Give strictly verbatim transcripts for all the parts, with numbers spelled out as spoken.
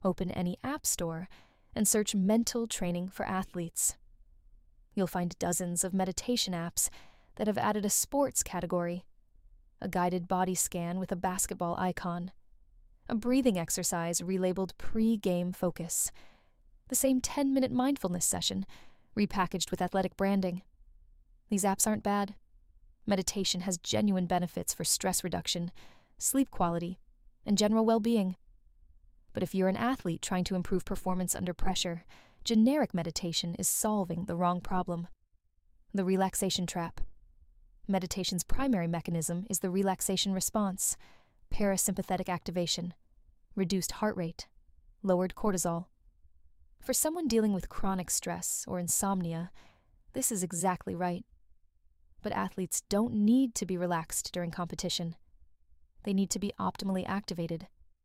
Open any app store and search mental training for athletes. You'll find dozens of meditation apps that have added a sports category, a guided body scan with a basketball icon, a breathing exercise relabeled pre-game focus, the same ten-minute mindfulness session repackaged with athletic branding. These apps aren't bad. Meditation has genuine benefits for stress reduction, sleep quality, and general well-being. But if you're an athlete trying to improve performance under pressure, generic meditation is solving the wrong problem. The relaxation trap. Meditation's primary mechanism is the relaxation response, parasympathetic activation, reduced heart rate, lowered cortisol. For someone dealing with chronic stress or insomnia, this is exactly right. But athletes don't need to be relaxed during competition. They need to be optimally activated.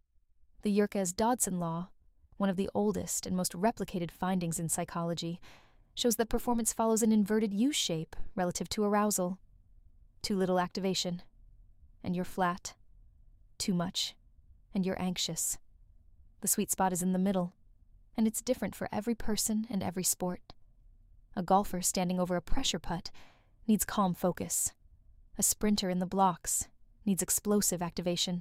The Yerkes-Dodson law, one of the oldest and most replicated findings in psychology, shows that performance follows an inverted U-shape relative to arousal. Too little activation, and you're flat. Too much, and you're anxious. The sweet spot is in the middle, and it's different for every person and every sport. A golfer standing over a pressure putt needs calm focus. A sprinter in the blocks needs explosive activation.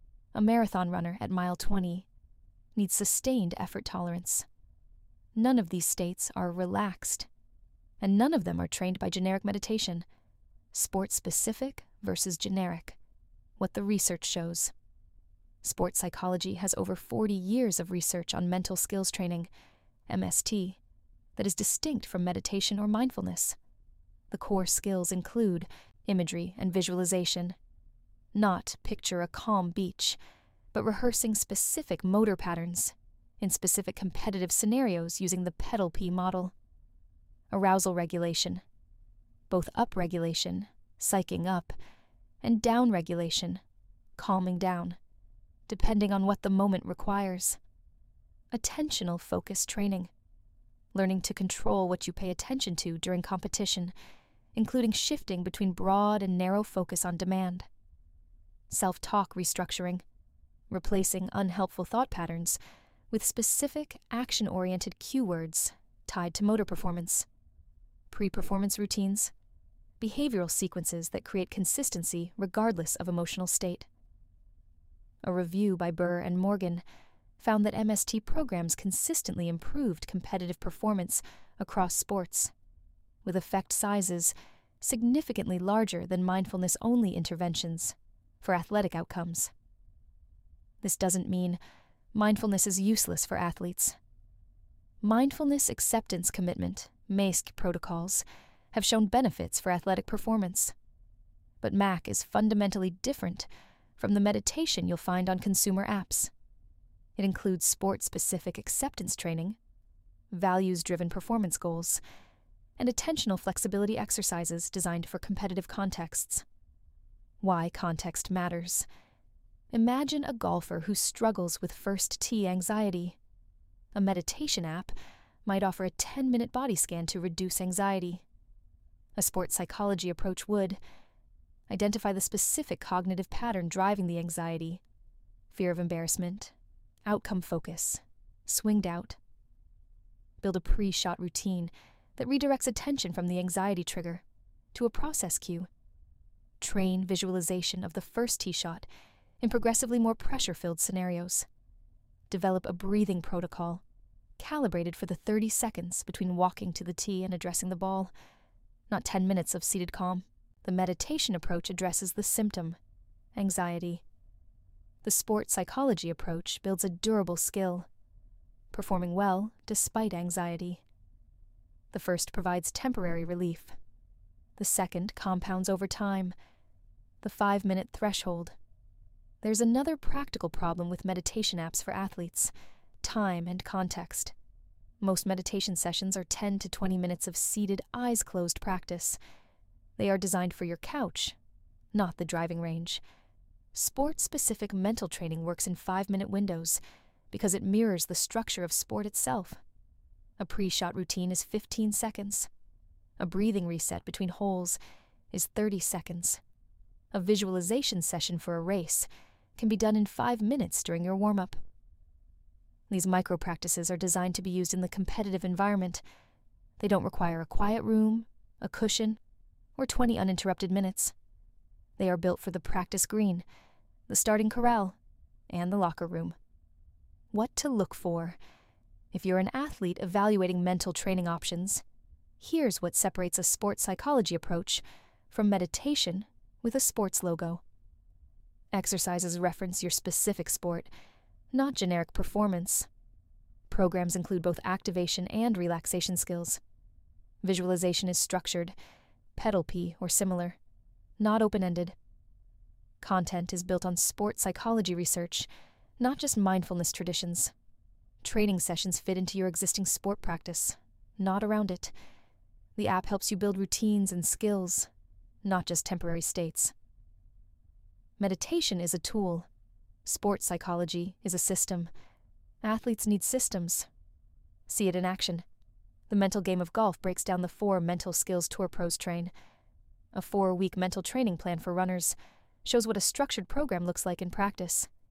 A marathon runner at mile twenty needs sustained effort tolerance. None of these states are relaxed, and none of them are trained by generic meditation. Sport-specific versus generic, what the research shows. Sports psychology has over forty years of research on mental skills training, M S T, that is distinct from meditation or mindfulness. The core skills include imagery and visualization. Not picture a calm beach, but rehearsing specific motor patterns in specific competitive scenarios using the Peddle-P model. Arousal regulation, both upregulation, psyching up, and downregulation, calming down, depending on what the moment requires. Attentional focus training, learning to control what you pay attention to during competition, including shifting between broad and narrow focus on demand. Self-talk restructuring, replacing unhelpful thought patterns with specific action-oriented cue words tied to motor performance. Pre-performance routines, behavioral sequences that create consistency regardless of emotional state. A review by Burr and Morgan found that M S T programs consistently improved competitive performance across sports, with effect sizes significantly larger than mindfulness-only interventions for athletic outcomes. This doesn't mean mindfulness is useless for athletes. Mindfulness acceptance commitment, M A C E protocols, have shown benefits for athletic performance. But M A C is fundamentally different from the meditation you'll find on consumer apps. It includes sport-specific acceptance training, values-driven performance goals, and attentional flexibility exercises designed for competitive contexts. Why context matters. Imagine a golfer who struggles with first tee anxiety. A meditation app might offer a ten-minute body scan to reduce anxiety. A sports psychology approach would identify the specific cognitive pattern driving the anxiety, fear of embarrassment, outcome focus, swing doubt. Build a pre-shot routine that redirects attention from the anxiety trigger to a process cue. Train visualization of the first tee shot in progressively more pressure-filled scenarios. Develop a breathing protocol calibrated for the thirty seconds between walking to the tee and addressing the ball, not ten minutes of seated calm. The meditation approach addresses the symptom, anxiety. The sport psychology approach builds a durable skill, performing well despite anxiety. The first provides temporary relief. The second compounds over time. The five-minute threshold. There's another practical problem with meditation apps for athletes: time and context. Most meditation sessions are ten to twenty minutes of seated, eyes-closed practice. They are designed for your couch, not the driving range. Sport-specific mental training works in five-minute windows because it mirrors the structure of sport itself. A pre-shot routine is fifteen seconds. A breathing reset between holes is thirty seconds. A visualization session for a race can be done in five minutes during your warm-up. These micro practices are designed to be used in the competitive environment. They don't require a quiet room, a cushion, or twenty uninterrupted minutes. They are built for the practice green, the starting corral, and the locker room. What to look for? If you're an athlete evaluating mental training options, here's what separates a sports psychology approach from meditation with a sports logo. Exercises reference your specific sport, not generic performance. Programs include both activation and relaxation skills. Visualization is structured, pedal P or similar, not open-ended. Content is built on sports psychology research, not just mindfulness traditions. Training sessions fit into your existing sport practice, not around it. The app helps you build routines and skills, not just temporary states. Meditation is a tool. Sports psychology is a system. Athletes need systems. See it in action. The mental game of golf breaks down the four mental skills tour pros train. A four-week mental training plan for runners shows what a structured program looks like in practice.